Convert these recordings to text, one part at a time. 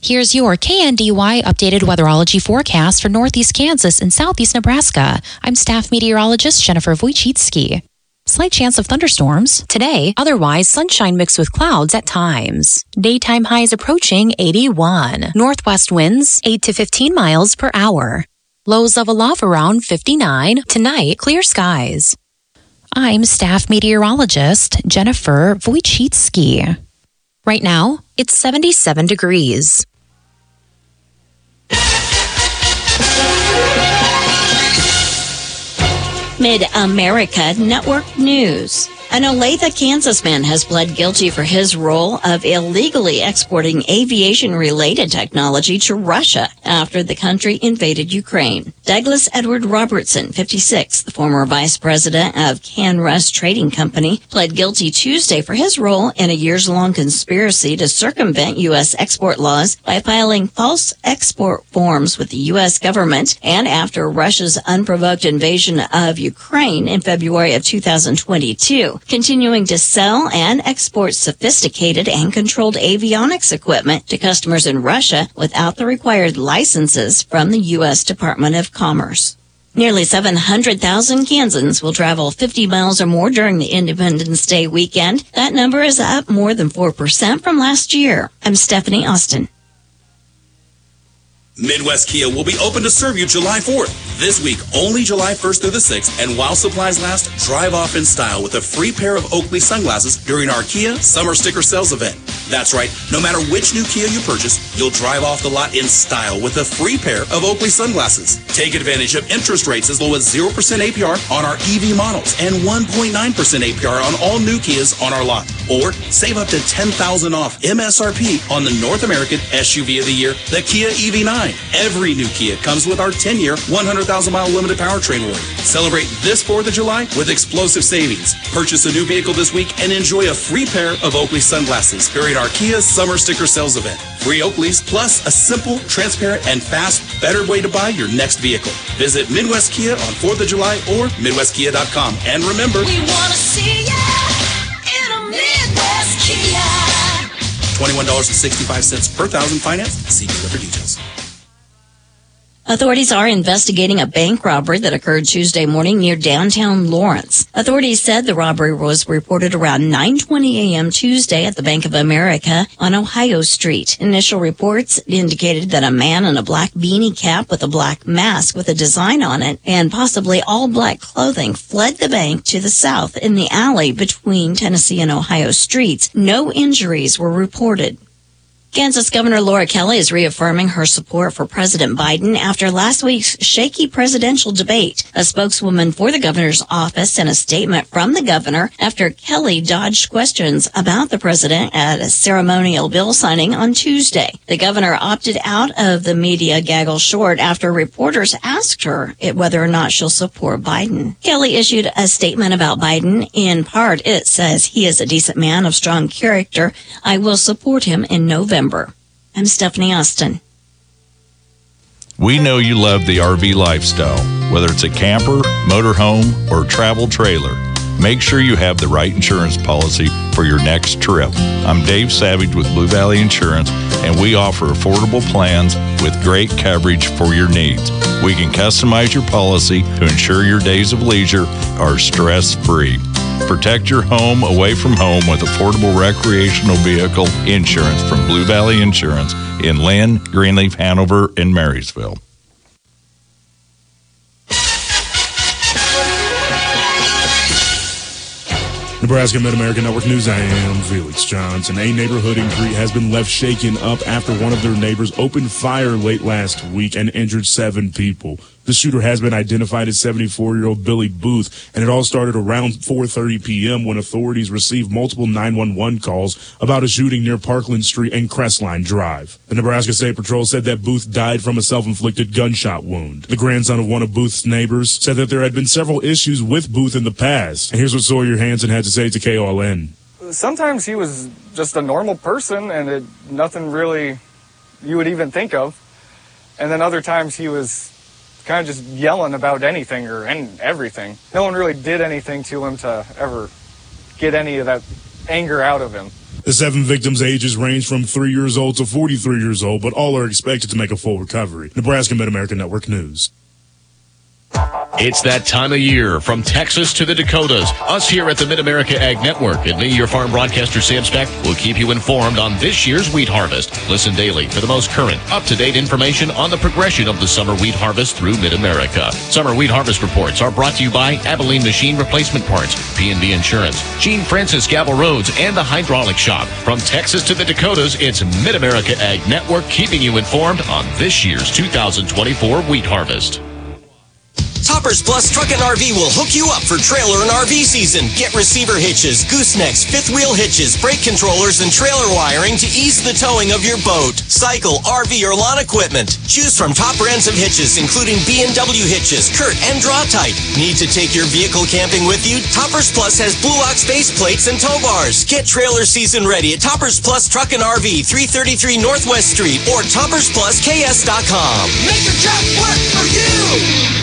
Here's your KNDY updated weatherology forecast for northeast Kansas and southeast Nebraska. I'm staff meteorologist Jennifer Wojcicki. Slight chance of thunderstorms today, otherwise sunshine mixed with clouds at times. Daytime highs approaching 81. Northwest winds 8 to 15 miles per hour. Lows level off around 59. Tonight, clear skies. I'm staff meteorologist Jennifer Wojcicki. Right now, it's 77 degrees. Mid-America Network News. An Olathe, Kansas man has pled guilty for his role of illegally exporting aviation-related technology to Russia after the country invaded Ukraine. Douglas Edward Robertson, 56, the former vice president of CanRus Trading Company, pled guilty Tuesday for his role in a years-long conspiracy to circumvent U.S. export laws by filing false export forms with the U.S. government and after Russia's unprovoked invasion of Ukraine in February of 2022. Continuing to sell and export sophisticated and controlled avionics equipment to customers in Russia without the required licenses from the U.S. Department of Commerce. Nearly 700,000 Kansans will travel 50 miles or more during the Independence Day weekend. That number is up more than 4% from last year. I'm Stephanie Austin. Midwest Kia will be open to serve you July 4th. This week, only July 1st through the 6th, and while supplies last, drive off in style with a free pair of Oakley sunglasses during our Kia Summer Sticker Sales event. That's right, no matter which new Kia you purchase, you'll drive off the lot in style with a free pair of Oakley sunglasses. Take advantage of interest rates as low as 0% APR on our EV models and 1.9% APR on all new Kias on our lot. Or save up to $10,000 off MSRP on the North American SUV of the Year, the Kia EV9. Every new Kia comes with our 10-year, 100,000-mile limited powertrain warranty. Celebrate this 4th of July with explosive savings. Purchase a new vehicle this week and enjoy a free pair of Oakley sunglasses during our Kia Summer Sticker Sales event. Free Oakleys plus a simple, transparent, and fast, better way to buy your next vehicle. Visit Midwest Kia on 4th of July or MidwestKia.com. And remember, we want to see ya in a Midwest Kia. $21.65 per thousand finance. See dealer for details. Authorities are investigating a bank robbery that occurred Tuesday morning near downtown Lawrence. Authorities said the robbery was reported around 9:20 a.m. Tuesday at the Bank of America on Ohio Street. Initial reports indicated that a man in a black beanie cap with a black mask with a design on it and possibly all black clothing fled the bank to the south in the alley between Tennessee and Ohio streets. No injuries were reported. Kansas Governor Laura Kelly is reaffirming her support for President Biden after last week's shaky presidential debate. A spokeswoman for the governor's office sent a statement from the governor after Kelly dodged questions about the president at a ceremonial bill signing on Tuesday. The governor opted out of the media gaggle short after reporters asked her whether or not she'll support Biden. Kelly issued a statement about Biden. In part, it says he is a decent man of strong character. I will support him in November. I'm Stephanie Austin. We know you love the RV lifestyle, whether it's a camper, motorhome, or travel trailer. Make sure you have the right insurance policy for your next trip. I'm Dave Savage with Blue Valley Insurance, and we offer affordable plans with great coverage for your needs. We can customize your policy to ensure your days of leisure are stress-free. Protect your home away from home with affordable recreational vehicle insurance from Blue Valley Insurance in Lynn, Greenleaf, Hanover, and Marysville. Nebraska Mid-America Network News, I am Felix Johnson. A neighborhood in Crete has been left shaken up after one of their neighbors opened fire late last week and injured 7 people. The shooter has been identified as 74-year-old Billy Booth, and it all started around 4:30 p.m. when authorities received multiple 911 calls about a shooting near Parkland Street and Crestline Drive. The Nebraska State Patrol said that Booth died from a self-inflicted gunshot wound. The grandson of one of Booth's neighbors said that there had been several issues with Booth in the past. And here's what Sawyer Hansen had to say to KOLN. Sometimes he was just a normal person, and nothing really you would even think of. And then other times he was kind of just yelling about anything or everything. No one really did anything to him to ever get any of that anger out of him. The 7 victims' ages range from 3 years old to 43 years old, but all are expected to make a full recovery. Nebraska Mid-America Network News. It's that time of year, from Texas to the Dakotas. Us here at the Mid-America Ag Network and me, your farm broadcaster Sam Speck, will keep you informed on this year's wheat harvest. Listen daily for the most current, up-to-date information on the progression of the summer wheat harvest through Mid-America. Summer wheat harvest reports are brought to you by Abilene Machine Replacement Parts, P&B Insurance, Gene Francis Gavel Roads, and the Hydraulic Shop. From Texas to the Dakotas, it's Mid-America Ag Network keeping you informed on this year's 2024 wheat harvest. Toppers Plus Truck and RV will hook you up for trailer and RV season. Get receiver hitches, goosenecks, fifth wheel hitches, brake controllers, and trailer wiring to ease the towing of your boat, cycle, RV, or lawn equipment. Choose from top brands of hitches, including B&W hitches, Kurt, and Draw-Tite. Need to take your vehicle camping with you? Toppers Plus has Blue Ox base plates and tow bars. Get trailer season ready at Toppers Plus Truck and RV, 333 Northwest Street, or toppersplusks.com. Make your truck work for you!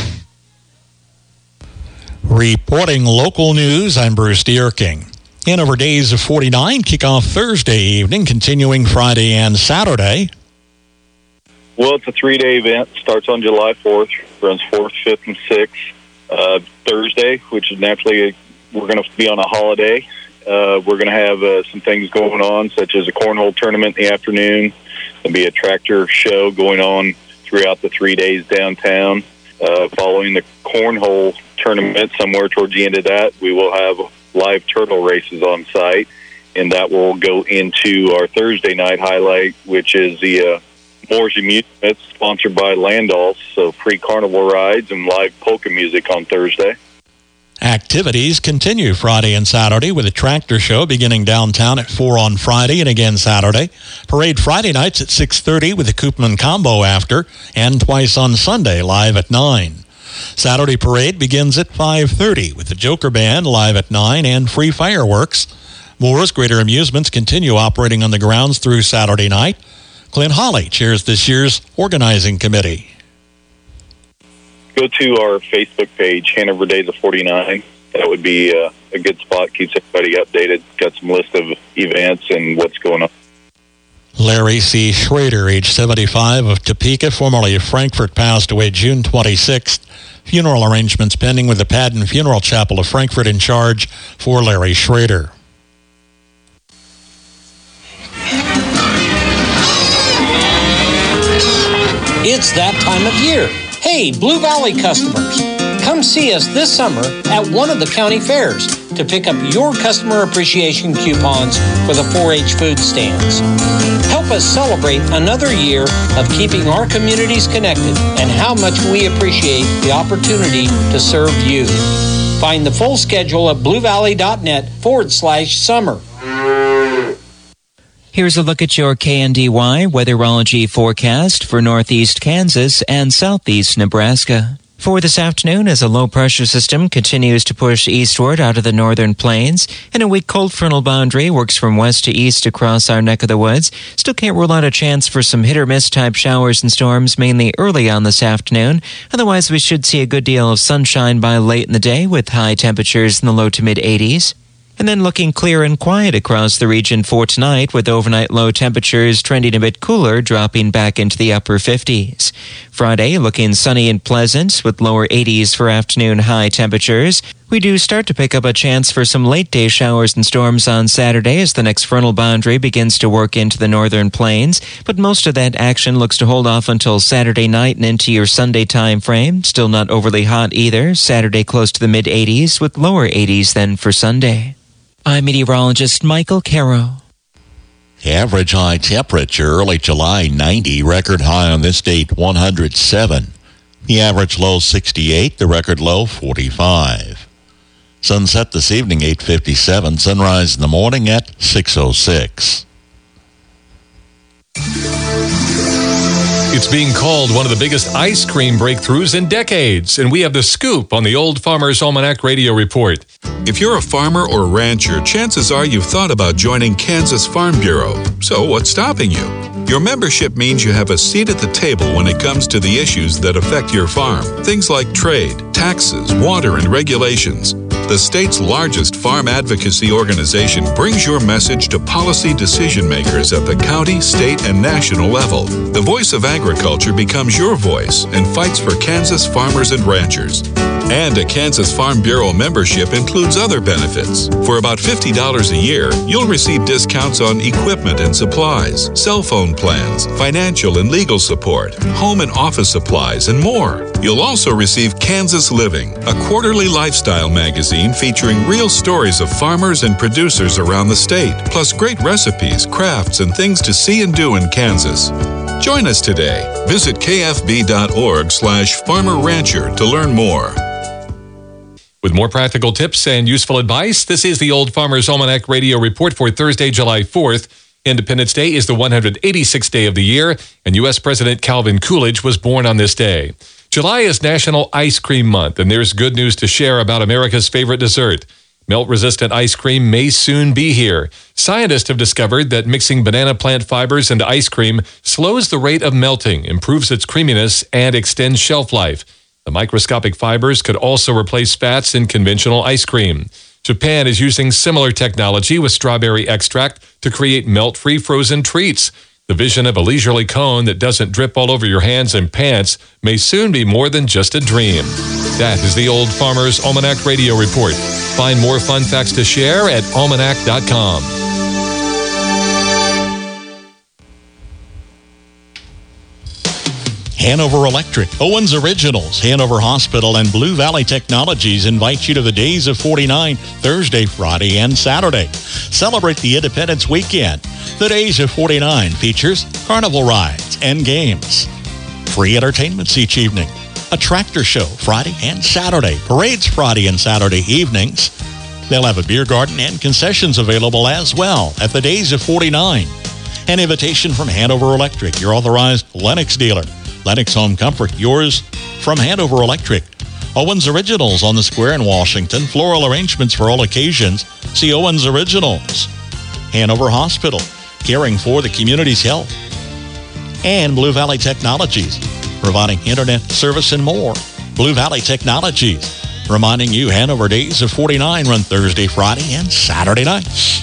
Reporting local news, I'm Bruce Dierking. Hanover Days of 49 kick off Thursday evening, continuing Friday and Saturday. Well, it's a 3-day event. Starts on July 4th, runs 4th, 5th, and 6th. Thursday, which is naturally we're going to be on a holiday. We're going to have some things going on, such as a cornhole tournament in the afternoon. There'll be a tractor show going on throughout the 3 days downtown. Following the cornhole tournament, somewhere towards the end of that, we will have live turtle races on site, and that will go into our Thursday night highlight, which is the Moore's Amusement, sponsored by Landals, so free carnival rides and live polka music on Thursday. Activities continue Friday and Saturday with a tractor show beginning downtown at 4 on Friday and again Saturday. Parade Friday nights at 6:30 with a Koopman combo after, and twice on Sunday live at 9. Saturday parade begins at 5:30 with the Joker Band live at 9 and free fireworks. Moore's Greater Amusements continue operating on the grounds through Saturday night. Clint Hawley chairs this year's organizing committee. Go to our Facebook page, Hanover Days of 49. That would be a good spot. Keeps everybody updated. Got some list of events and what's going on. Larry C. Schrader, age 75, of Topeka, formerly of Frankfort, passed away June 26th. Funeral arrangements pending with the Padden Funeral Chapel of Frankfort in charge for Larry Schrader. It's that time of year. Hey, Blue Valley customers, come see us this summer at one of the county fairs to pick up your customer appreciation coupons for the 4-H food stands. Help us celebrate another year of keeping our communities connected and how much we appreciate the opportunity to serve you. Find the full schedule at bluevalley.net/summer. Here's a look at your KNDY weatherology forecast for northeast Kansas and southeast Nebraska. For this afternoon, as a low-pressure system continues to push eastward out of the northern plains, and a weak cold frontal boundary works from west to east across our neck of the woods, still can't rule out a chance for some hit-or-miss type showers and storms, mainly early on this afternoon. Otherwise, we should see a good deal of sunshine by late in the day, with high temperatures in the low to mid-80s. And then looking clear and quiet across the region for tonight, with overnight low temperatures trending a bit cooler, dropping back into the upper 50s. Friday looking sunny and pleasant, with lower 80s for afternoon high temperatures. We do start to pick up a chance for some late-day showers and storms on Saturday as the next frontal boundary begins to work into the northern plains, but most of that action looks to hold off until Saturday night and into your Sunday time frame. Still not overly hot either. Saturday close to the mid-80s, with lower 80s then for Sunday. I'm meteorologist Michael Caro. Average high temperature early July 90, record high on this date 107. The average low 68, the record low 45. Sunset this evening 8:57, sunrise in the morning at 6:06. It's being called one of the biggest ice cream breakthroughs in decades, and we have the scoop on the Old Farmer's Almanac Radio Report. If you're a farmer or rancher, chances are you've thought about joining Kansas Farm Bureau. So what's stopping you? Your membership means you have a seat at the table when it comes to the issues that affect your farm. Things like trade, taxes, water, and regulations. the state's largest farm advocacy organization, brings your message to policy decision makers at the county, state, and national level. The Voice of Agriculture becomes your voice and fights for Kansas farmers and ranchers. And a Kansas Farm Bureau membership includes other benefits. For about $50 a year, you'll receive discounts on equipment and supplies, cell phone plans, financial and legal support, home and office supplies, and more. You'll also receive Kansas Living, a quarterly lifestyle magazine featuring real stories of farmers and producers around the state, plus great recipes, crafts, and things to see and do in Kansas. Join us today. Visit kfb.org/farmer-rancher to learn more. With more practical tips and useful advice, this is the Old Farmer's Almanac Radio Report for Thursday, July 4th. Independence Day is the 186th day of the year, and U.S. President Calvin Coolidge was born on this day. July is National Ice Cream Month, and there's good news to share about America's favorite dessert. Melt-resistant ice cream may soon be here. Scientists have discovered that mixing banana plant fibers into ice cream slows the rate of melting, improves its creaminess, and extends shelf life. The microscopic fibers could also replace fats in conventional ice cream. Japan is using similar technology with strawberry extract to create melt-free frozen treats. The vision of a leisurely cone that doesn't drip all over your hands and pants may soon be more than just a dream. That is the Old Farmer's Almanac Radio Report. Find more fun facts to share at almanac.com. Hanover Electric, Owens Originals, Hanover Hospital, and Blue Valley Technologies invite you to the Days of 49, Thursday, Friday, and Saturday. Celebrate the Independence Weekend. The Days of 49 features carnival rides and games. Free entertainments each evening. A tractor show Friday and Saturday. Parades Friday and Saturday evenings. They'll have a beer garden and concessions available as well at the Days of 49. An invitation from Hanover Electric, your authorized Lennox dealer. Lennox Home Comfort, yours from Hanover Electric. Owens Originals on the Square in Washington. Floral arrangements for all occasions. See Owens Originals. Hanover Hospital, caring for the community's health. And Blue Valley Technologies, providing internet service and more. Blue Valley Technologies, reminding you Hanover Days of 49 run Thursday, Friday, and Saturday nights.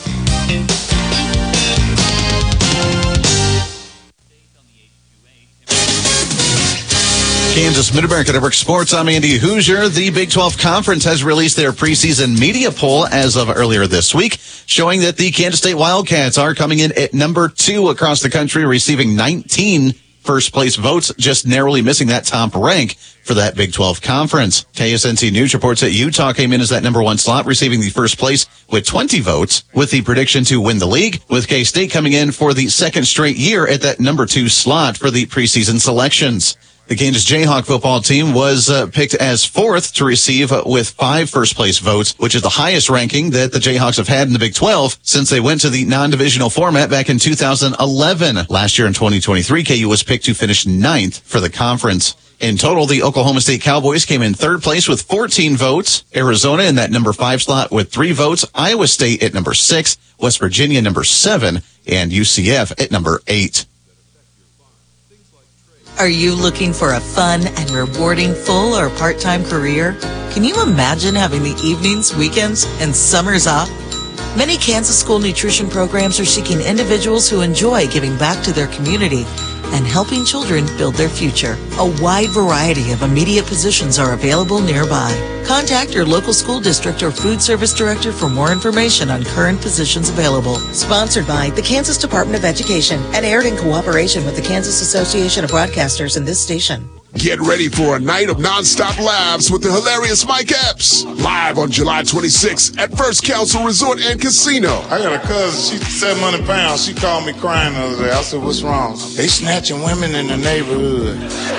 Kansas Mid-America Network Sports. I'm Andy Hoosier. The Big 12 Conference has released their preseason media poll as of earlier this week, showing that the Kansas State Wildcats are coming in at number 2 across the country, receiving 19 first-place votes, just narrowly missing that top rank for that Big 12 Conference. KSNC News reports that Utah came in as that number 1 slot, receiving the first place with 20 votes, with the prediction to win the league, with K-State coming in for the second straight year at that number 2 slot for the preseason selections. The Kansas Jayhawk football team was picked as 4th to receive with 5 first-place votes, which is the highest ranking that the Jayhawks have had in the Big 12 since they went to the non-divisional format back in 2011. Last year in 2023, KU was picked to finish 9th for the conference. In total, the Oklahoma State Cowboys came in 3rd place with 14 votes. Arizona in that number 5 slot with 3 votes. Iowa State at number 6. West Virginia number 7. And UCF at number 8. Are you looking for a fun and rewarding full or part-time career? Can you imagine having the evenings, weekends, and summers off? Many Kansas school nutrition programs are seeking individuals who enjoy giving back to their community and helping children build their future. A wide variety of immediate positions are available nearby. Contact your local school district or food service director for more information on current positions available. Sponsored by the Kansas Department of Education and aired in cooperation with the Kansas Association of Broadcasters and this station. Get ready for a night of non-stop laughs with the hilarious Mike Epps. Live on July 26th at First Council Resort and Casino. I got a cousin, she's 700 pounds. She called me crying the other day. I said, what's wrong? They snatching women in the neighborhood.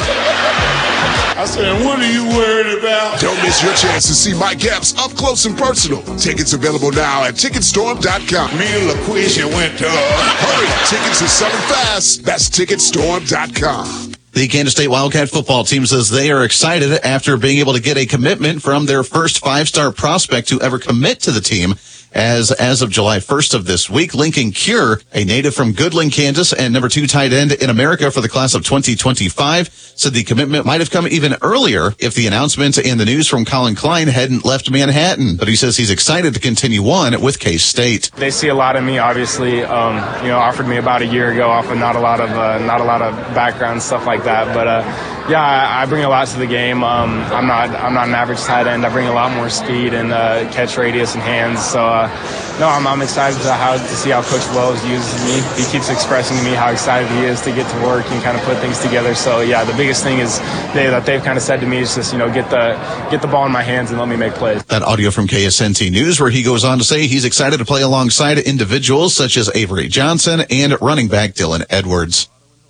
I said, what are you worried about? Don't miss your chance to see Mike Epps up close and personal. Tickets available now at Ticketstorm.com. Me and LaQuisha went to... Hurry, tickets are selling fast. That's Ticketstorm.com. The Kansas State Wildcat football team says they are excited after being able to get a commitment from their first 5-star prospect to ever commit to the team As of July 1st of this week, Lincoln Cure, a native from Goodland, Kansas, and number 2 tight end in America for the class of 2025, said the commitment might have come even earlier if the announcement and the news from Colin Klein hadn't left Manhattan. But he says he's excited to continue on with K-State. They see a lot in me, obviously. Offered me about a year ago off of not a lot of background, stuff like that. But I bring a lot to the game. I'm not an average tight end. I bring a lot more speed and catch radius and hands. So I'm excited to see how Coach Wells uses me. He keeps expressing to me how excited he is to get to work and kind of put things together. So the biggest thing is they've kind of said to me is just get the ball in my hands and let me make plays. That audio from KSNT News, where he goes on to say he's excited to play alongside individuals such as Avery Johnson and running back Dylan Edwards.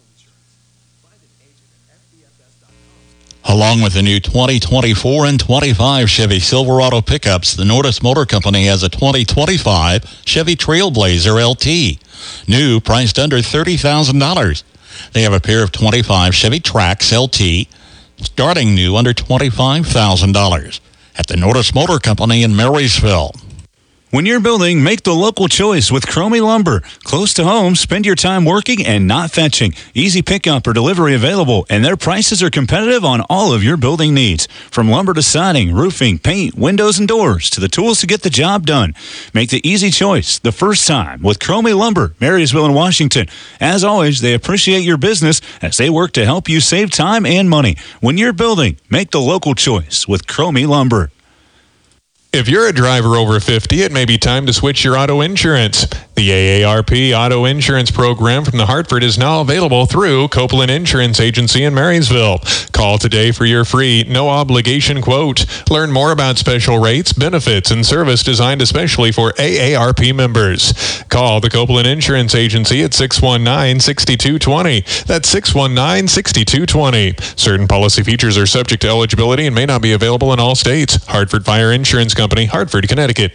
Along with the new 2024 and 25 Chevy Silverado pickups, the Nordis Motor Company has a 2025 Chevy Trailblazer LT, new, priced under $30,000. They have a pair of 25 Chevy Trax LT, starting new under $25,000 at the Nordis Motor Company in Marysville. When you're building, make the local choice with Cromie Lumber. Close to home, spend your time working and not fetching. Easy pickup or delivery available, and their prices are competitive on all of your building needs. From lumber to siding, roofing, paint, windows, and doors, to the tools to get the job done. Make the easy choice the first time with Cromie Lumber, Marysville and Washington. As always, they appreciate your business as they work to help you save time and money. When you're building, make the local choice with Cromie Lumber. If you're a driver over 50, it may be time to switch your auto insurance. The AARP Auto Insurance Program from the Hartford is now available through Copeland Insurance Agency in Marysville. Call today for your free, no-obligation quote. Learn more about special rates, benefits, and service designed especially for AARP members. Call the Copeland Insurance Agency at 619-6220. That's 619-6220. Certain policy features are subject to eligibility and may not be available in all states. Hartford Fire Insurance Company, Hartford, Connecticut.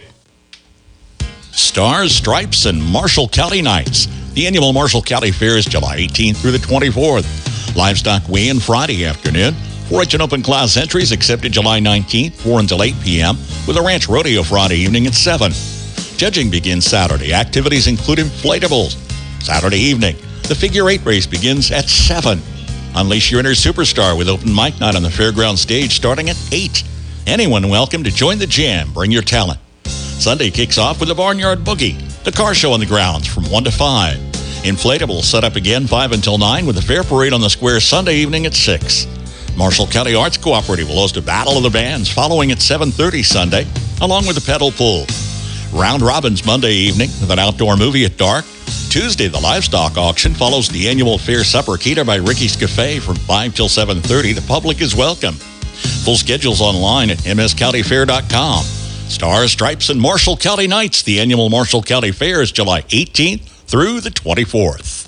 Stars, Stripes, and Marshall County Nights. The annual Marshall County Fair is July 18th through the 24th. Livestock weigh-in Friday afternoon. 4-H and open class entries accepted July 19th, 4 until 8 p.m., with a ranch rodeo Friday evening at 7. Judging begins Saturday. Activities include inflatables. Saturday evening, the figure 8 race begins at 7. Unleash your inner superstar with open mic night on the fairground stage starting at 8. Anyone welcome to join the jam. Bring your talent. Sunday kicks off with the Barnyard Boogie, the car show on the grounds from 1 to 5. Inflatables set up again 5 until 9 with the fair parade on the square Sunday evening at 6. Marshall County Arts Cooperative will host a Battle of the Bands following at 7:30 Sunday, along with the pedal pool. Round Robins Monday evening with an outdoor movie at dark. Tuesday, the livestock auction follows the annual fair supper catered by Ricky's Cafe from 5 till 7:30. The public is welcome. Full schedules online at mscountyfair.com. Stars, Stripes, and Marshall County Nights. The annual Marshall County Fair is July 18th through the 24th.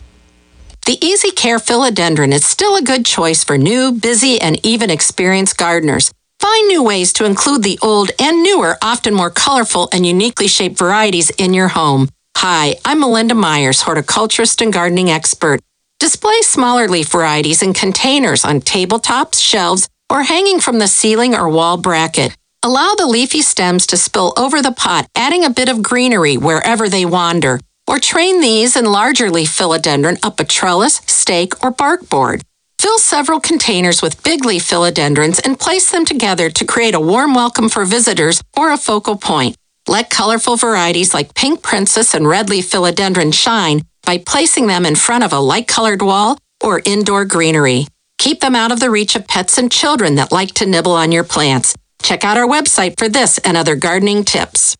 The Easy Care Philodendron is still a good choice for new, busy, and even experienced gardeners. Find new ways to include the old and newer, often more colorful and uniquely shaped varieties in your home. Hi, I'm Melinda Myers, horticulturist and gardening expert. Display smaller leaf varieties in containers on tabletops, shelves, or hanging from the ceiling or wall bracket. Allow the leafy stems to spill over the pot, adding a bit of greenery wherever they wander. Or train these and larger leaf philodendron up a trellis, stake, or bark board. Fill several containers with big leaf philodendrons and place them together to create a warm welcome for visitors or a focal point. Let colorful varieties like pink princess and red leaf philodendron shine by placing them in front of a light-colored wall or indoor greenery. Keep them out of the reach of pets and children that like to nibble on your plants. Check out our website for this and other gardening tips.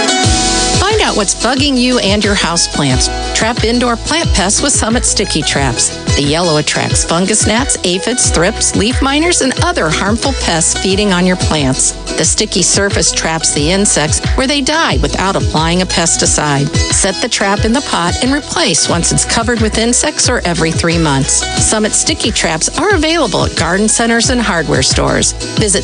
Find out what's bugging you and your houseplants. Trap indoor plant pests with Summit Sticky Traps. The yellow attracts fungus gnats, aphids, thrips, leaf miners, and other harmful pests feeding on your plants. The sticky surface traps the insects where they die without applying a pesticide. Set the trap in the pot and replace once it's covered with insects or every 3 months. Summit Sticky Traps are available at garden centers and hardware stores. Visit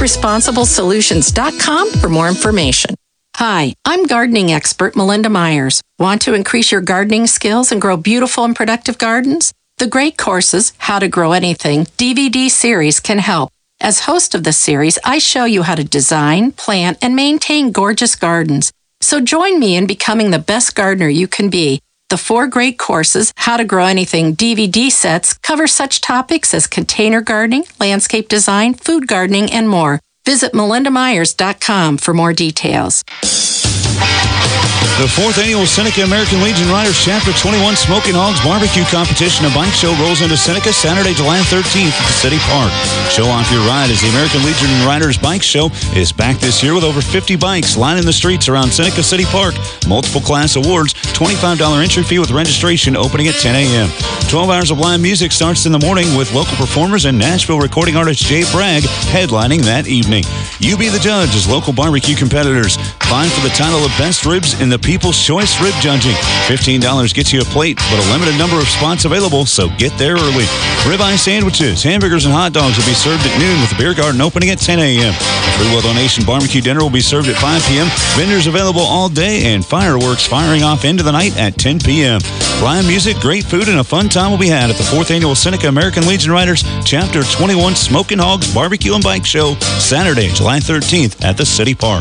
summitresponsiblesolutions.com for more information. Hi, I'm gardening expert Melinda Myers. Want to increase your gardening skills and grow beautiful and productive gardens? The Great Courses, How to Grow Anything DVD series can help. As host of the series, I show you how to design, plant, and maintain gorgeous gardens. So join me in becoming the best gardener you can be. The 4 great courses, How to Grow Anything DVD sets, cover such topics as container gardening, landscape design, food gardening, and more. Visit melindamyers.com for more details. The 4th Annual Seneca American Legion Riders Chapter 21 Smoking Hogs Barbecue Competition and Bike Show rolls into Seneca Saturday, July 13th at the City Park. Show off your ride as the American Legion Riders Bike Show is back this year with over 50 bikes lining the streets around Seneca City Park. Multiple class awards, $25 entry fee with registration opening at 10 a.m. 12 hours of live music starts in the morning with local performers and Nashville recording artist Jay Bragg headlining that evening. You be the judge as local barbecue competitors. Vying for the title of Best Ribs in the People's Choice Rib Judging. $15 gets you a plate, but a limited number of spots available, so get there early. Ribeye sandwiches, hamburgers, and hot dogs will be served at noon with the beer garden opening at 10 a.m. A free will donation barbecue dinner will be served at 5 p.m. Vendors available all day, and fireworks firing off into the night at 10 p.m. Live music, great food, and a fun time will be had at the 4th Annual Seneca American Legion Riders Chapter 21 Smoking Hogs Barbecue and Bike Show, Saturday, July 13th at the City Park.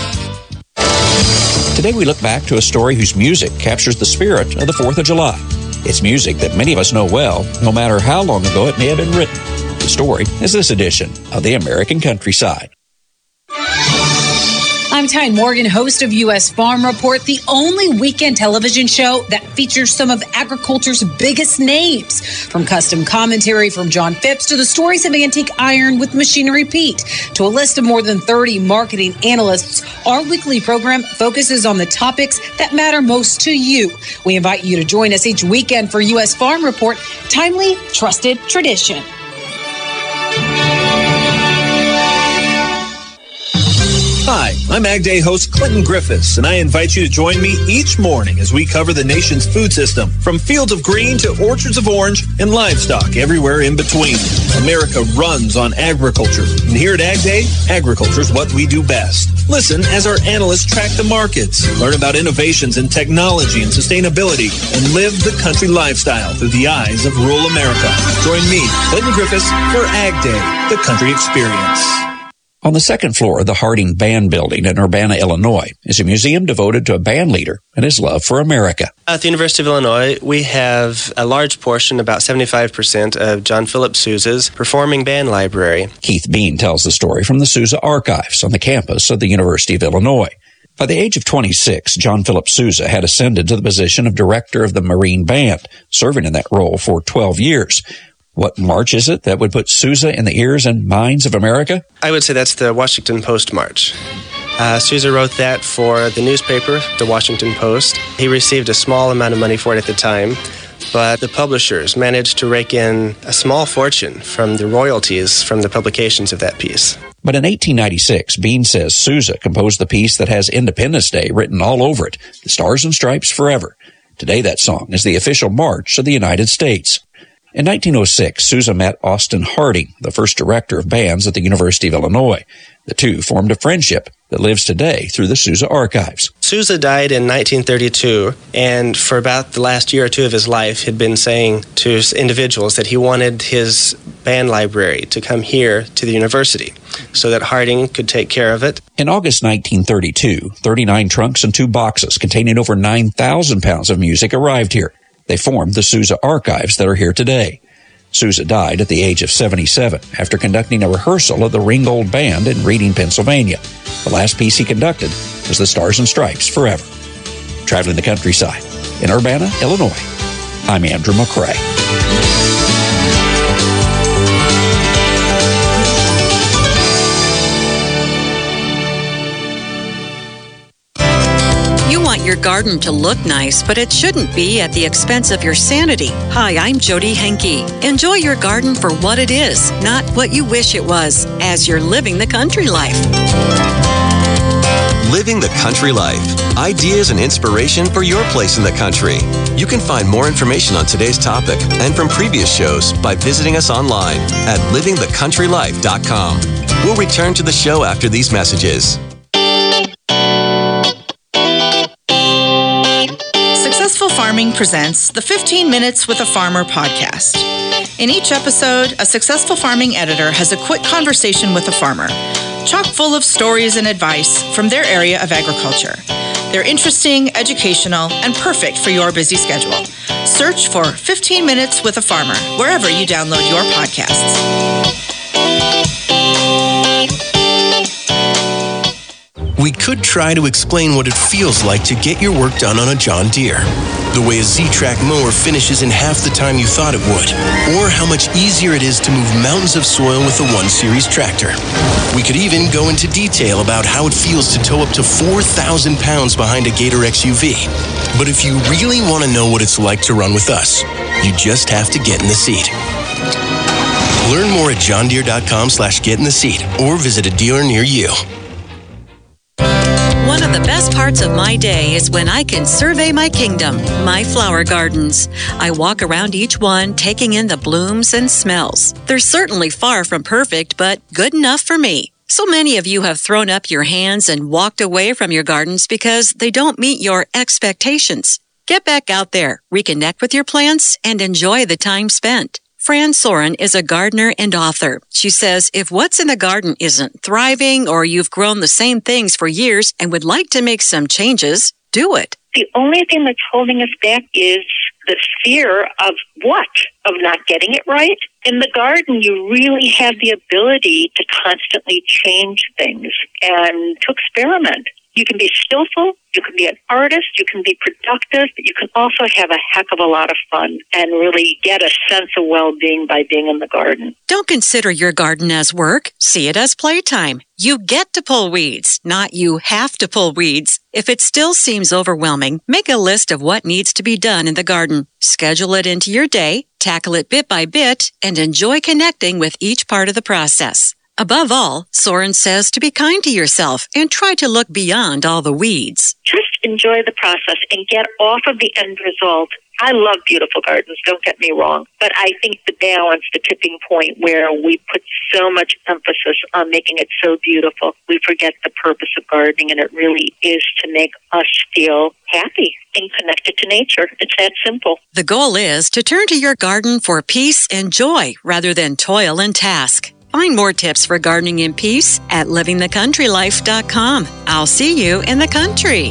Today we look back to a story whose music captures the spirit of the 4th of July. It's music that many of us know well, no matter how long ago it may have been written. The story is this edition of the American Countryside. I'm Tyne Morgan, host of U.S. Farm Report, the only weekend television show that features some of agriculture's biggest names. From custom commentary from John Phipps to the stories of antique iron with Machinery Pete to a list of more than 30 marketing analysts, our weekly program focuses on the topics that matter most to you. We invite you to join us each weekend for U.S. Farm Report, timely, trusted tradition. Hi, I'm Ag Day host Clinton Griffiths, and I invite you to join me each morning as we cover the nation's food system, from fields of green to orchards of orange and livestock everywhere in between. America runs on agriculture, and here at Ag Day, agriculture is what we do best. Listen as our analysts track the markets, learn about innovations in technology and sustainability, and live the country lifestyle through the eyes of rural America. Join me, Clinton Griffiths, for Ag Day, the country experience. On the second floor of the Harding Band Building in Urbana, Illinois, is a museum devoted to a band leader and his love for America. At the University of Illinois, we have a large portion, about 75%, of John Philip Sousa's performing band library. Keith Bean tells the story from the Sousa Archives on the campus of the University of Illinois. By the age of 26, John Philip Sousa had ascended to the position of director of the Marine Band, serving in that role for 12 years. What march is it that would put Sousa in the ears and minds of America? I would say that's the Washington Post March. Sousa wrote that for the newspaper, the Washington Post. He received a small amount of money for it at the time, but the publishers managed to rake in a small fortune from the royalties from the publications of that piece. But in 1896, Bean says Sousa composed the piece that has Independence Day written all over it, the Stars and Stripes Forever. Today that song is the official march of the United States. In 1906, Sousa met Austin Harding, the first director of bands at the University of Illinois. The two formed a friendship that lives today through the Sousa Archives. Sousa died in 1932, and for about the last year or two of his life, had been saying to individuals that he wanted his band library to come here to the university so that Harding could take care of it. In August 1932, 39 trunks and 2 boxes containing over 9,000 pounds of music arrived here. They formed the Sousa Archives that are here today. Sousa died at the age of 77 after conducting a rehearsal of the Ringgold Band in Reading, Pennsylvania. The last piece he conducted was the Stars and Stripes Forever. Traveling the countryside in Urbana, Illinois, I'm Andrew McCrae. You want your garden to look nice, but it shouldn't be at the expense of your sanity. Hi, I'm Jody Henke. Enjoy your garden for what it is, not what you wish it was, as you're living the country life. Living the Country Life. Ideas and inspiration for your place in the country. You can find more information on today's topic and from previous shows by visiting us online at livingthecountrylife.com. We'll return to the show after these messages. Successful Farming presents the 15 Minutes with a Farmer podcast. In each episode, a successful farming editor has a quick conversation with a farmer, chock full of stories and advice from their area of agriculture. They're interesting, educational, and perfect for your busy schedule. Search for 15 Minutes with a Farmer wherever you download your podcasts. We could try to explain what it feels like to get your work done on a John Deere. The way a Z-Track mower finishes in half the time you thought it would. Or how much easier it is to move mountains of soil with the 1 Series tractor. We could even go into detail about how it feels to tow up to 4,000 pounds behind a Gator XUV. But if you really want to know what it's like to run with us, you just have to get in the seat. Learn more at johndeere.com/get-in-the-seat or visit a dealer near you. One of the best parts of my day is when I can survey my kingdom, my flower gardens. I walk around each one, taking in the blooms and smells. They're certainly far from perfect, but good enough for me. So many of you have thrown up your hands and walked away from your gardens because they don't meet your expectations. Get back out there, reconnect with your plants, and enjoy the time spent. Fran Soren is a gardener and author. She says if what's in the garden isn't thriving or you've grown the same things for years and would like to make some changes, do it. The only thing that's holding us back is the fear of what? Of not getting it right? In the garden, you really have the ability to constantly change things and to experiment. You can be skillful, you can be an artist, you can be productive, but you can also have a heck of a lot of fun and really get a sense of well-being by being in the garden. Don't consider your garden as work. See it as playtime. You get to pull weeds, not you have to pull weeds. If it still seems overwhelming, make a list of what needs to be done in the garden. Schedule it into your day, tackle it bit by bit, and enjoy connecting with each part of the process. Above all, Soren says to be kind to yourself and try to look beyond all the weeds. Just enjoy the process and get off of the end result. I love beautiful gardens, don't get me wrong, but I think the balance, the tipping point where we put so much emphasis on making it so beautiful, we forget the purpose of gardening, and it really is to make us feel happy and connected to nature. It's that simple. The goal is to turn to your garden for peace and joy rather than toil and task. Find more tips for gardening in peace at livingthecountrylife.com. I'll see you in the country.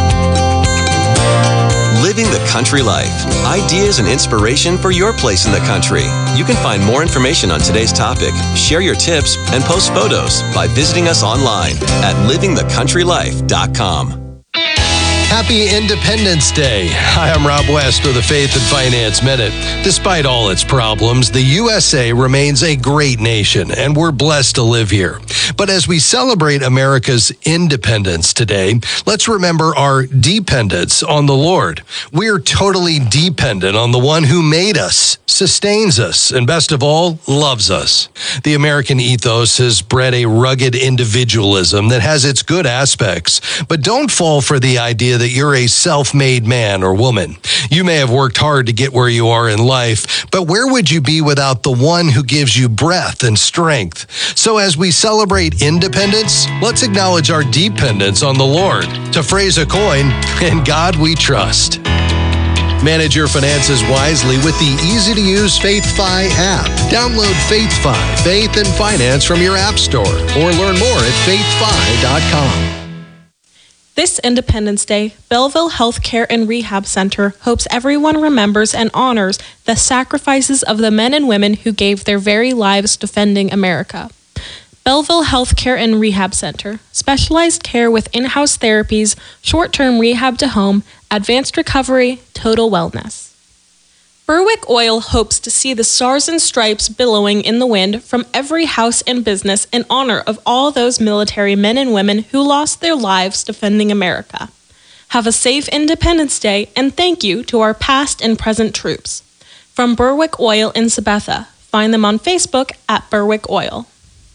Living the Country Life. Ideas and inspiration for your place in the country. You can find more information on today's topic, share your tips, and post photos by visiting us online at livingthecountrylife.com. Happy Independence Day. Hi, I'm Rob West with the Faith and Finance Minute. Despite all its problems, the USA remains a great nation, and we're blessed to live here. But as we celebrate America's independence today, let's remember our dependence on the Lord. We're totally dependent on the one who made us, sustains us, and best of all, loves us. The American ethos has bred a rugged individualism that has its good aspects, but don't fall for the idea that you're a self-made man or woman. You may have worked hard to get where you are in life, but where would you be without the one who gives you breath and strength? So as we celebrate independence, let's acknowledge our dependence on the Lord. To phrase a coin, in God we trust. Manage your finances wisely with the easy-to-use FaithFi app. Download FaithFi, Faith and Finance from your app store, or learn more at faithfi.com. This Independence Day, Belleville Healthcare and Rehab Center hopes everyone remembers and honors the sacrifices of the men and women who gave their very lives defending America. Belleville Healthcare and Rehab Center, specialized care with in-house therapies, short-term rehab to home, advanced recovery, total wellness. Berwick Oil hopes to see the stars and stripes billowing in the wind from every house and business in honor of all those military men and women who lost their lives defending America. Have a safe Independence Day, and thank you to our past and present troops. From Berwick Oil in Sabetha, find them on Facebook at Berwick Oil.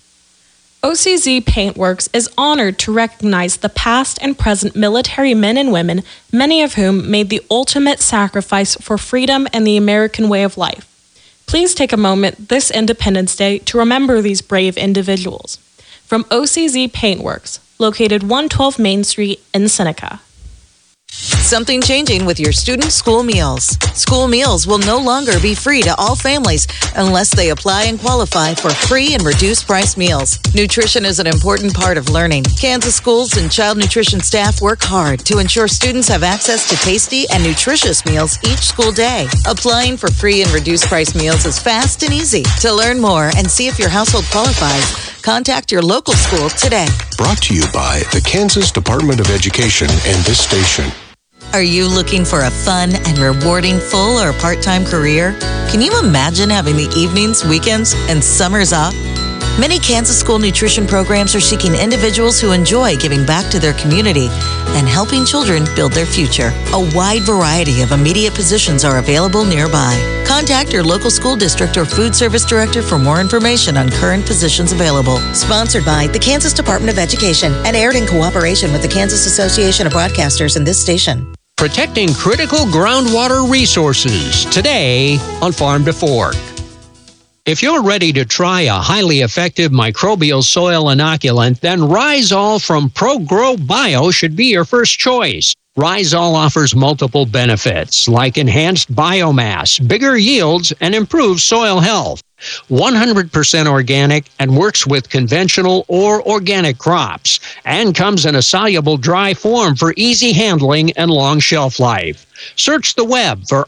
OCZ Paintworks is honored to recognize the past and present military men and women, many of whom made the ultimate sacrifice for freedom and the American way of life. Please take a moment this Independence Day to remember these brave individuals. From OCZ Paintworks, located 112 Main Street in Seneca. Something changing with your student school meals. School meals will no longer be free to all families unless they apply and qualify for free and reduced price meals. Nutrition is an important part of learning. Kansas schools and child nutrition staff work hard to ensure students have access to tasty and nutritious meals each school day. Applying for free and reduced price meals is fast and easy. To learn more and see if your household qualifies, contact your local school today. Brought to you by the Kansas Department of Education and this station. Are you looking for a fun and rewarding full or part-time career? Can you imagine having the evenings, weekends, and summers off? Many Kansas school nutrition programs are seeking individuals who enjoy giving back to their community and helping children build their future. A wide variety of immediate positions are available nearby. Contact your local school district or food service director for more information on current positions available. Sponsored by the Kansas Department of Education and aired in cooperation with the Kansas Association of Broadcasters and this station. Protecting critical groundwater resources today on Farm to Fork. If you're ready to try a highly effective microbial soil inoculant, then Rhizol from ProGrow Bio should be your first choice. Rhizol offers multiple benefits like enhanced biomass, bigger yields, and improved soil health. 100% organic and works with conventional or organic crops and comes in a soluble dry form for easy handling and long shelf life. Search the web for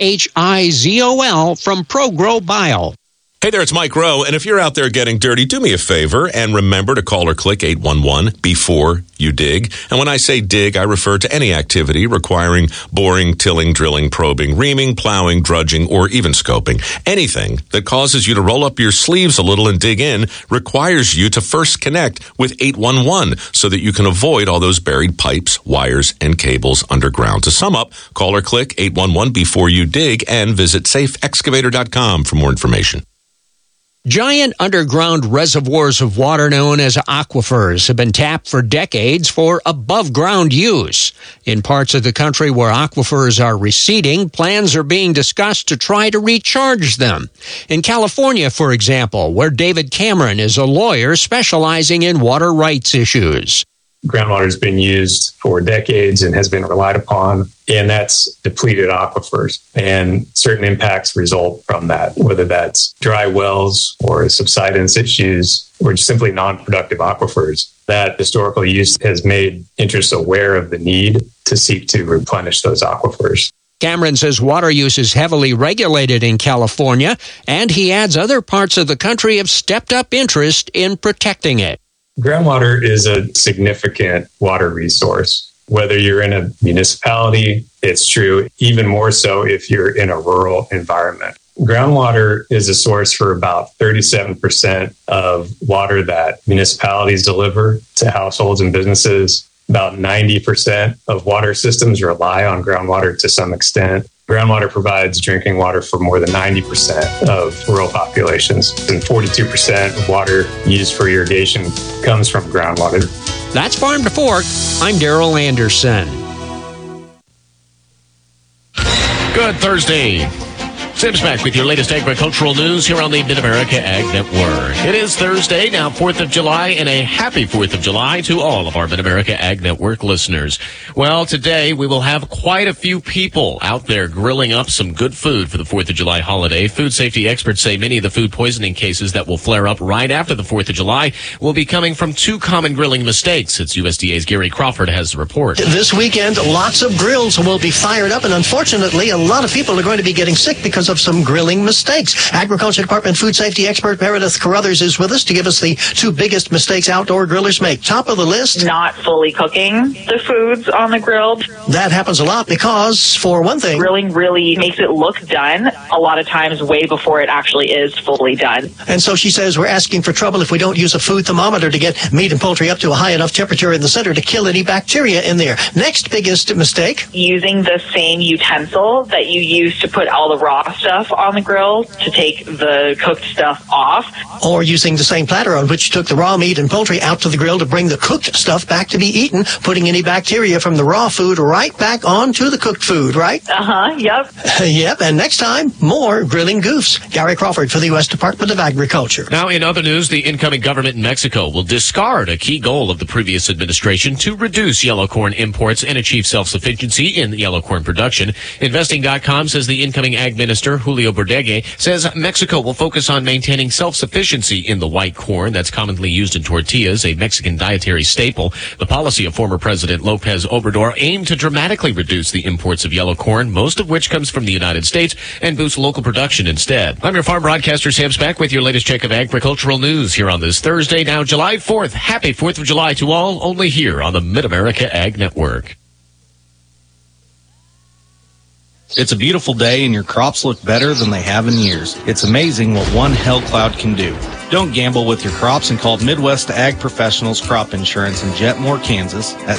RHIZOL from ProGrow Bio. Hey there, it's Mike Rowe, and if you're out there getting dirty, do me a favor and remember to call or click 811 before you dig. And when I say dig, I refer to any activity requiring boring, tilling, drilling, probing, reaming, plowing, drudging, or even scoping. Anything that causes you to roll up your sleeves a little and dig in requires you to first connect with 811 so that you can avoid all those buried pipes, wires, and cables underground. To sum up, call or click 811 before you dig and visit safeexcavator.com for more information. Giant underground reservoirs of water known as aquifers have been tapped for decades for above-ground use. In parts of the country where aquifers are receding, plans are being discussed to try to recharge them. In California, for example, where David Cameron is a lawyer specializing in water rights issues. Groundwater has been used for decades and has been relied upon, and that's depleted aquifers. And certain impacts result from that, whether that's dry wells or subsidence issues or just simply non-productive aquifers. That historical use has made interests aware of the need to seek to replenish those aquifers. Cameron says water use is heavily regulated in California, and he adds other parts of the country have stepped up interest in protecting it. Groundwater is a significant water resource. Whether you're in a municipality, it's true, even more so if you're in a rural environment. Groundwater is a source for about 37% of water that municipalities deliver to households and businesses. About 90% of water systems rely on groundwater to some extent. Groundwater provides drinking water for more than 90% of rural populations, and 42% of water used for irrigation comes from groundwater. That's Farm to Fork. I'm Daryl Anderson. Good Thursday. Simms back with your latest agricultural news here on the Mid-America Ag Network. It is Thursday, now 4th of July, and a happy 4th of July to all of our Mid-America Ag Network listeners. Well, today we will have quite a few people out there grilling up some good food for the 4th of July holiday. Food safety experts say many of the food poisoning cases that will flare up right after the 4th of July will be coming from two common grilling mistakes. It's USDA's Gary Crawford has the report. This weekend, lots of grills will be fired up, and unfortunately, a lot of people are going to be getting sick because of some grilling mistakes. Agriculture Department food safety expert Meredith Carruthers is with us to give us the two biggest mistakes outdoor grillers make. Top of the list, not fully cooking the foods on the grill. That happens a lot because, for one thing, grilling really makes it look done a lot of times way before it actually is fully done. And so she says we're asking for trouble if we don't use a food thermometer to get meat and poultry up to a high enough temperature in the center to kill any bacteria in there. Next biggest mistake, using the same utensil that you use to put all the raw stuff on the grill to take the cooked stuff off. Or using the same platter on which you took the raw meat and poultry out to the grill to bring the cooked stuff back to be eaten, putting any bacteria from the raw food right back onto the cooked food, right? Yep. Yep, and next time, more grilling goofs. Gary Crawford for the U.S. Department of Agriculture. Now, in other news, the incoming government in Mexico will discard a key goal of the previous administration to reduce yellow corn imports and achieve self-sufficiency in yellow corn production. Investing.com says the incoming ag minister, Julio Bordegue, says Mexico will focus on maintaining self-sufficiency in the white corn that's commonly used in tortillas, a Mexican dietary staple. The policy of former President Lopez Obrador aimed to dramatically reduce the imports of yellow corn, most of which comes from the United States, and boost local production instead. I'm your farm broadcaster, Sam Speck, with your latest check of agricultural news here on this Thursday, now July 4th. Happy 4th of July to all, only here on the Mid-America Ag Network. It's a beautiful day and your crops look better than they have in years. It's amazing what one hail cloud can do. Don't gamble with your crops and call Midwest Ag Professionals Crop Insurance in Jetmore, Kansas at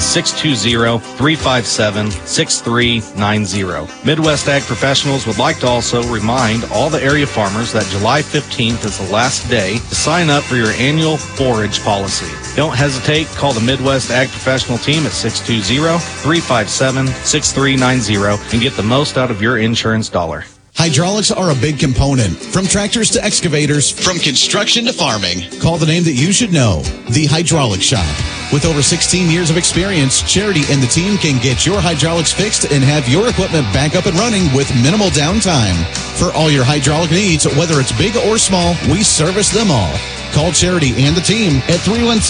620-357-6390. Midwest Ag Professionals would like to also remind all the area farmers that July 15th is the last day to sign up for your annual forage policy. Don't hesitate. Call the Midwest Ag Professional team at 620-357-6390 and get the most out of your insurance dollar. Hydraulics are a big component. From tractors to excavators, from construction to farming. Call the name that you should know, The Hydraulic Shop. With over 16 years of experience, Charity and the team can get your hydraulics fixed and have your equipment back up and running with minimal downtime. For all your hydraulic needs, whether it's big or small, we service them all. Call Charity and the team at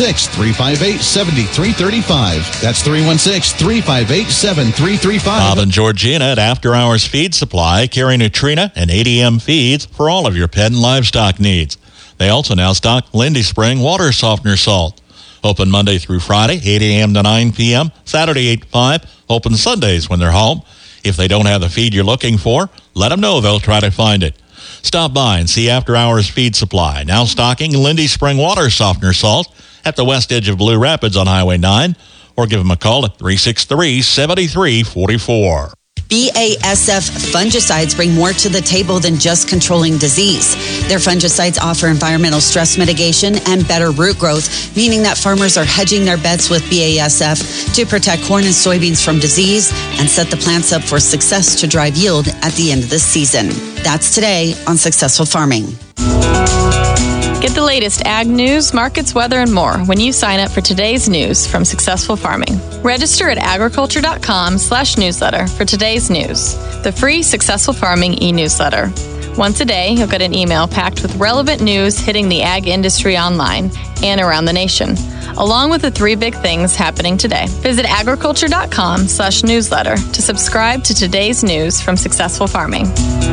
316-358-7335. That's 316-358-7335. Bob and Georgina at After Hours Feed Supply carry Nutrina and ADM feeds for all of your pet and livestock needs. They also now stock Lindy Spring water softener salt. Open Monday through Friday, 8 a.m. to 9 p.m., Saturday 8 to 5, open Sundays when they're home. If they don't have the feed you're looking for, let them know they'll try to find it. Stop by and see After Hours Feed Supply, now stocking Lindy Spring water softener salt at the west edge of Blue Rapids on Highway 9, or give them a call at 363-7344. BASF fungicides bring more to the table than just controlling disease. Their fungicides offer environmental stress mitigation and better root growth, meaning that farmers are hedging their bets with BASF to protect corn and soybeans from disease and set the plants up for success to drive yield at the end of the season. That's today on Successful Farming. Get the latest ag news, markets, weather, and more when you sign up for today's news from Successful Farming. Register at agriculture.com/newsletter for today's news, the free Successful Farming e-newsletter. Once a day, you'll get an email packed with relevant news hitting the ag industry online and around the nation, along with the 3 big things happening today. Visit agriculture.com/newsletter to subscribe to today's news from Successful Farming.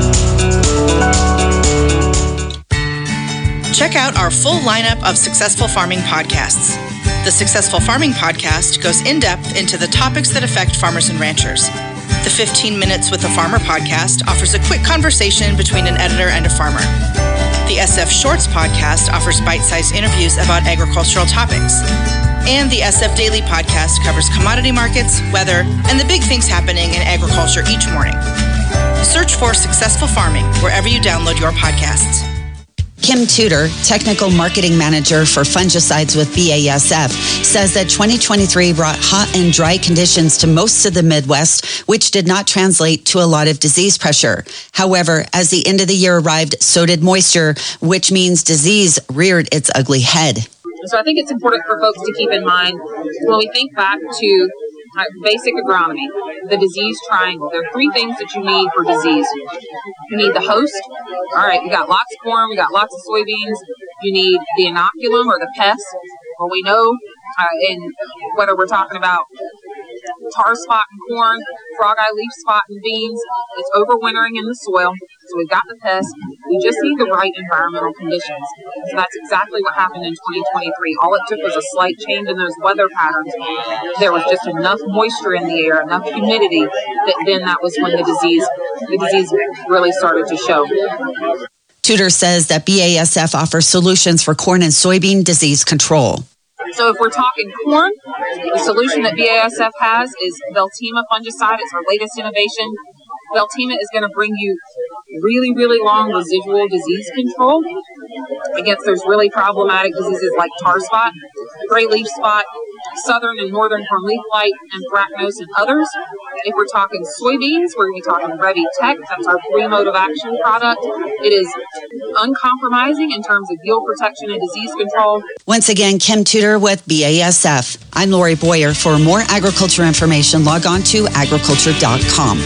Check out our full lineup of Successful Farming podcasts. The Successful Farming podcast goes in-depth into the topics that affect farmers and ranchers. The 15 Minutes with a Farmer podcast offers a quick conversation between an editor and a farmer. The SF Shorts podcast offers bite-sized interviews about agricultural topics. And the SF Daily podcast covers commodity markets, weather, and the big things happening in agriculture each morning. Search for Successful Farming wherever you download your podcasts. Kim Tudor, Technical Marketing Manager for Fungicides with BASF, says that 2023 brought hot and dry conditions to most of the Midwest, which did not translate to a lot of disease pressure. However, as the end of the year arrived, so did moisture, which means disease reared its ugly head. So I think it's important for folks to keep in mind when we think back to basic agronomy, the disease triangle. There are 3 things that you need for disease. You need the host. All right, you got lots of corn, we got lots of soybeans. You need the inoculum or the pest. Well, we know, in whether we're talking about tar spot in corn, frog eye leaf spot in beans, it's overwintering in the soil. So we've got the pest. We just need the right environmental conditions. So that's exactly what happened in 2023. All it took was a slight change in those weather patterns. There was just enough moisture in the air, enough humidity, that was when the disease really started to show. Tudor says that BASF offers solutions for corn and soybean disease control. So if we're talking corn, the solution that BASF has is Veltima fungicide. It's our latest innovation. Veltima is going to bring you really, really long residual disease control against those really problematic diseases like tar spot, gray leaf spot, southern and northern corn leaf blight, anthracnose, and others. If we're talking soybeans, we're going to be talking Ready Tech. That's our 3 mode of action product. It is uncompromising in terms of yield protection and disease control. Once again, Kim Tudor with BASF. I'm Lori Boyer. For more agriculture information, log on to agriculture.com.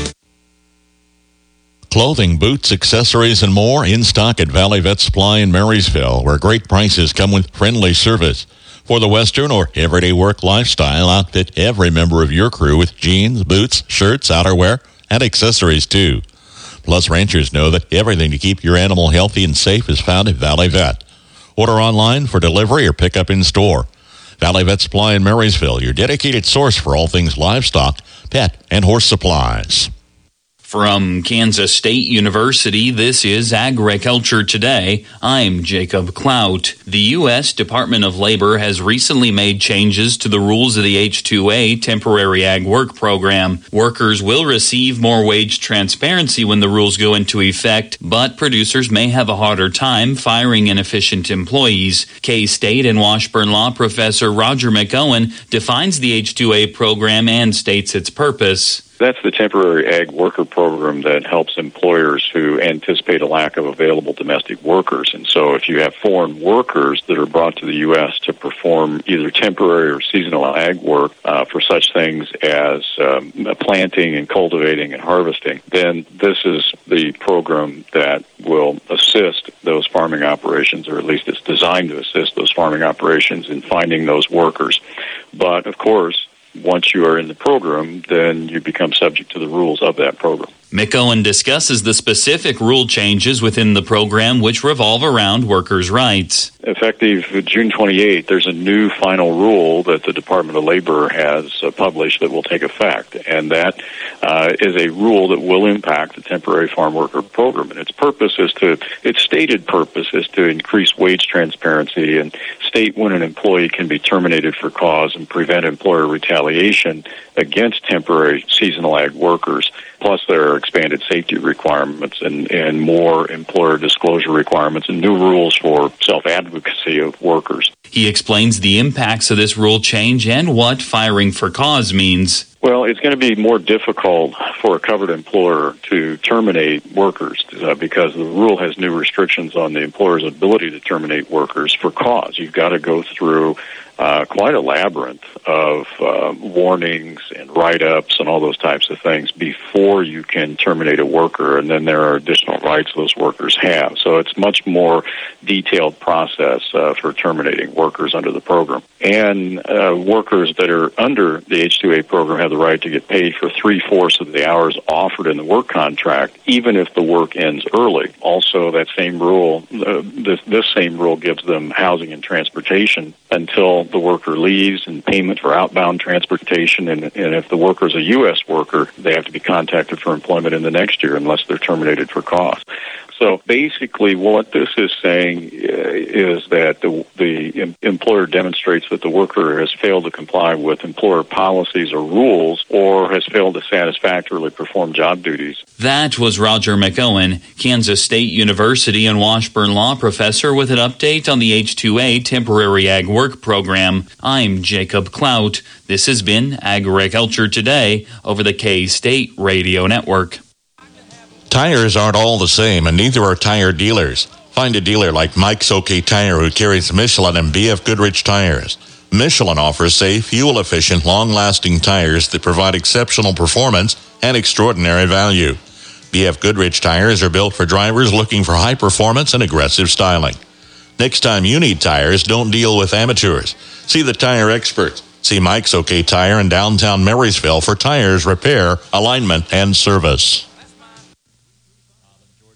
Clothing, boots, accessories, and more in stock at Valley Vet Supply in Marysville, where great prices come with friendly service. For the Western or everyday work lifestyle, outfit every member of your crew with jeans, boots, shirts, outerwear, and accessories too. Plus, ranchers know that everything to keep your animal healthy and safe is found at Valley Vet. Order online for delivery or pick up in store. Valley Vet Supply in Marysville, your dedicated source for all things livestock, pet, and horse supplies. From Kansas State University, this is Agriculture Today. I'm Jacob Clout. The U.S. Department of Labor has recently made changes to the rules of the H-2A Temporary Ag Work Program. Workers will receive more wage transparency when the rules go into effect, but producers may have a harder time firing inefficient employees. K-State and Washburn Law professor Roger McOwen defines the H-2A program and states its purpose. That's the temporary ag worker program that helps employers who anticipate a lack of available domestic workers. And so if you have foreign workers that are brought to the U.S. to perform either temporary or seasonal ag work for such things as planting and cultivating and harvesting, then this is the program that will assist those farming operations, or at least it's designed to assist those farming operations in finding those workers. But, of course, once you are in the program, then you become subject to the rules of that program. McOwen discusses the specific rule changes within the program which revolve around workers' rights. Effective June 28th, there's a new final rule that the Department of Labor has published that will take effect, and that is a rule that will impact the temporary farm worker program. And its stated purpose is to increase wage transparency and state when an employee can be terminated for cause and prevent employer retaliation against temporary seasonal ag workers. Plus, there are expanded safety requirements and more employer disclosure requirements and new rules for self-advocacy of workers. He explains the impacts of this rule change and what firing for cause means. Well, it's going to be more difficult for a covered employer to terminate workers because the rule has new restrictions on the employer's ability to terminate workers for cause. You've got to go through quite a labyrinth of warnings and write-ups and all those types of things before you can terminate a worker, and then there are additional rights those workers have. So it's much more detailed process for terminating workers under the program. And workers that are under the H-2A program have the right to get paid for 3/4 of the hours offered in the work contract, even if the work ends early. Also, that same rule, this same rule gives them housing and transportation until the worker leaves, and payment for outbound transportation. And if the worker is a U.S. worker, they have to be contacted for employment in the next year unless they're terminated for cause. So basically what this is saying is that the employer demonstrates that the worker has failed to comply with employer policies or rules or has failed to satisfactorily perform job duties. That was Roger McOwen, Kansas State University and Washburn Law professor, with an update on the H-2A Temporary Ag Work Program. I'm Jacob Clout. This has been Agriculture Today over the K-State Radio Network. Tires aren't all the same, and neither are tire dealers. Find a dealer like Mike's OK Tire, who carries Michelin and BF Goodrich tires. Michelin offers safe, fuel-efficient, long-lasting tires that provide exceptional performance and extraordinary value. BF Goodrich tires are built for drivers looking for high performance and aggressive styling. Next time you need tires, don't deal with amateurs. See the tire experts. See Mike's OK Tire in downtown Marysville for tires, repair, alignment, and service.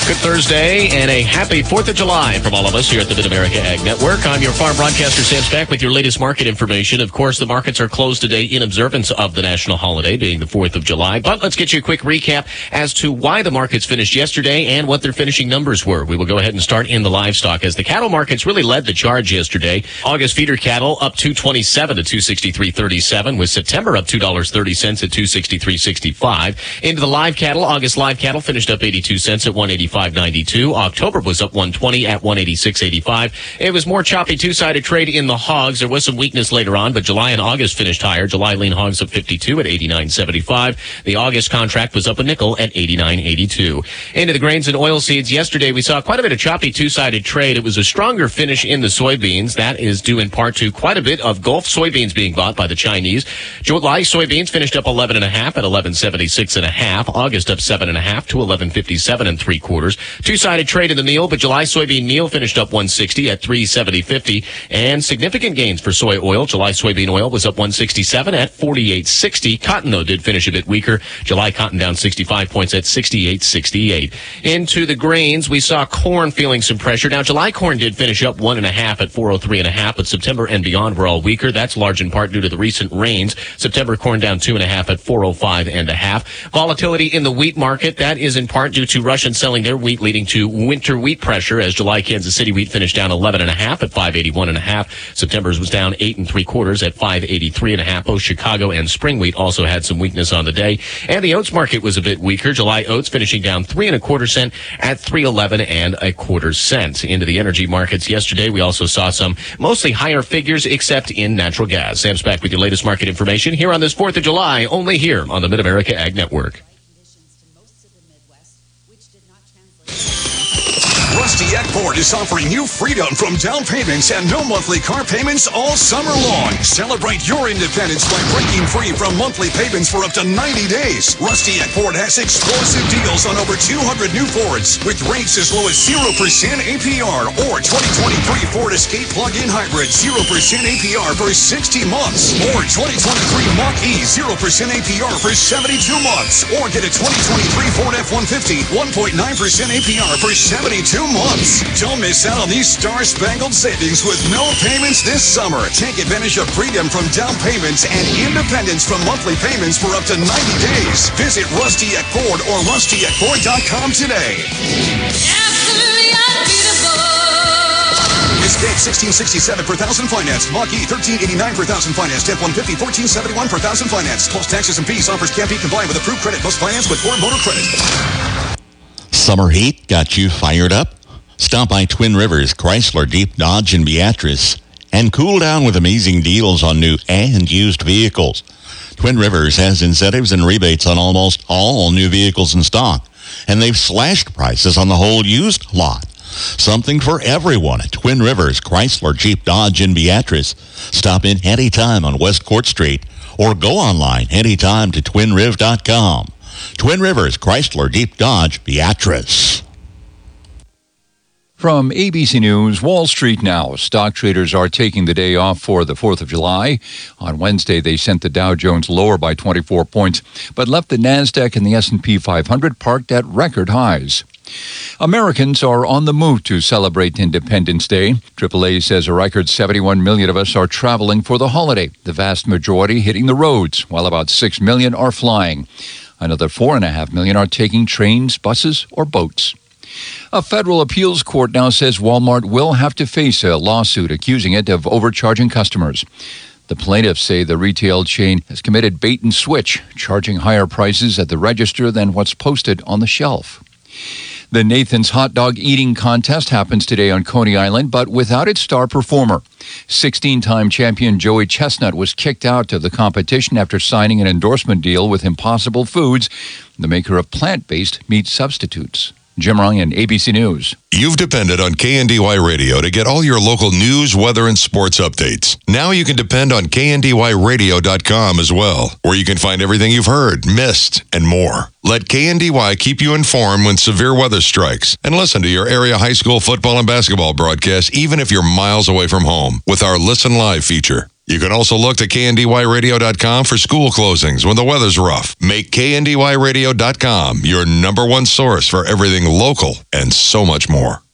Good Thursday and a happy 4th of July from all of us here at the Mid-America Ag Network. I'm your farm broadcaster, Sam Spack, with your latest market information. Of course, the markets are closed today in observance of the national holiday, being the 4th of July. But let's get you a quick recap as to why the markets finished yesterday and what their finishing numbers were. We will go ahead and start in the livestock as the cattle markets really led the charge yesterday. August feeder cattle up $2.27 to $263.37, with September up $2.30 at $263.65. Into the live cattle, August live cattle finished up 82 cents at $185.92. October was up $1.20 at $186.85. It was more choppy two-sided trade in the hogs. There was some weakness later on, but July and August finished higher. July lean hogs up 52 at $89.75. The August contract was up a nickel at $89.82. Into the grains and oilseeds, yesterday we saw quite a bit of choppy two-sided trade. It was a stronger finish in the soybeans. That is due in part to quite a bit of Gulf soybeans being bought by the Chinese. July soybeans finished up 11.5 at 11.76.5. August up 7.5 to 11.57 3/4. Two-sided trade in the meal, but July soybean meal finished up 160 at 370.50, and significant gains for soy oil. July soybean oil was up 167 at 48.60. Cotton, though, did finish a bit weaker. July cotton down 65 points at 68.68. Into the grains, we saw corn feeling some pressure. Now, July corn did finish up 1.5 at 403.5, but September and beyond were all weaker. That's large in part due to the recent rains. September corn down 2.5 at 405.5. Volatility in the wheat market, that is in part due to Russians selling their wheat, leading to winter wheat pressure, as July Kansas City wheat finished down 11.5 at 581.5. September's was down 8 3/4 at 583.5. Both Chicago and spring wheat also had some weakness on the day. And the oats market was a bit weaker. July oats finishing down 3 1/4 cents at 311 1/4 cents. Into the energy markets yesterday, we also saw some mostly higher figures, except in natural gas. Sam's back with your latest market information here on this 4th of July, only here on the Mid-America Ag Network. Rusty Eck Ford is offering you freedom from down payments and no monthly car payments all summer long. Celebrate your independence by breaking free from monthly payments for up to 90 days. Rusty Eck Ford has explosive deals on over 200 new Fords with rates as low as 0% APR or 2023 Ford Escape plug-in hybrid 0% APR for 60 months, or 2023 Mach-E 0% APR for 72 months, or get a 2023 Ford F-150 1.9% APR for 72 months. Don't miss out on these star-spangled savings with no payments this summer. Take advantage of freedom from down payments and independence from monthly payments for up to 90 days. Visit Rusty Eck Ford or rustyeckford.com today. Escape 1667 per thousand financed. Mach-E 1389 per thousand financed. F-150 1471 per thousand financed. Plus taxes and fees. Offers can't be combined with approved credit. Must finance with Ford Motor Credit. Summer heat got you fired up? Stop by Twin Rivers, Chrysler, Jeep, Dodge, and Beatrice and cool down with amazing deals on new and used vehicles. Twin Rivers has incentives and rebates on almost all new vehicles in stock, and they've slashed prices on the whole used lot. Something for everyone at Twin Rivers, Chrysler, Jeep, Dodge, and Beatrice. Stop in anytime on West Court Street or go online anytime to twinriv.com. Twin Rivers, Chrysler, Jeep, Dodge, Beatrice. From ABC News, Wall Street now. Stock traders are taking the day off for the 4th of July. On Wednesday, they sent the Dow Jones lower by 24 points, but left the NASDAQ and the S&P 500 parked at record highs. Americans are on the move to celebrate Independence Day. AAA says a record 71 million of us are traveling for the holiday, the vast majority hitting the roads, while about 6 million are flying. Another 4.5 million are taking trains, buses, or boats. A federal appeals court now says Walmart will have to face a lawsuit accusing it of overcharging customers. The plaintiffs say the retail chain has committed bait and switch, charging higher prices at the register than what's posted on the shelf. The Nathan's Hot Dog Eating Contest happens today on Coney Island, but without its star performer. 16-time champion Joey Chestnut was kicked out of the competition after signing an endorsement deal with Impossible Foods, the maker of plant-based meat substitutes. Jim Ryan, ABC News. You've depended on KNDY Radio to get all your local news, weather, and sports updates. Now you can depend on KNDYradio.com as well, where you can find everything you've heard, missed, and more. Let KNDY keep you informed when severe weather strikes, and listen to your area high school football and basketball broadcasts even if you're miles away from home with our Listen Live feature. You can also look to KNDYradio.com for school closings when the weather's rough. Make KNDYradio.com your number one source for everything local and so much more.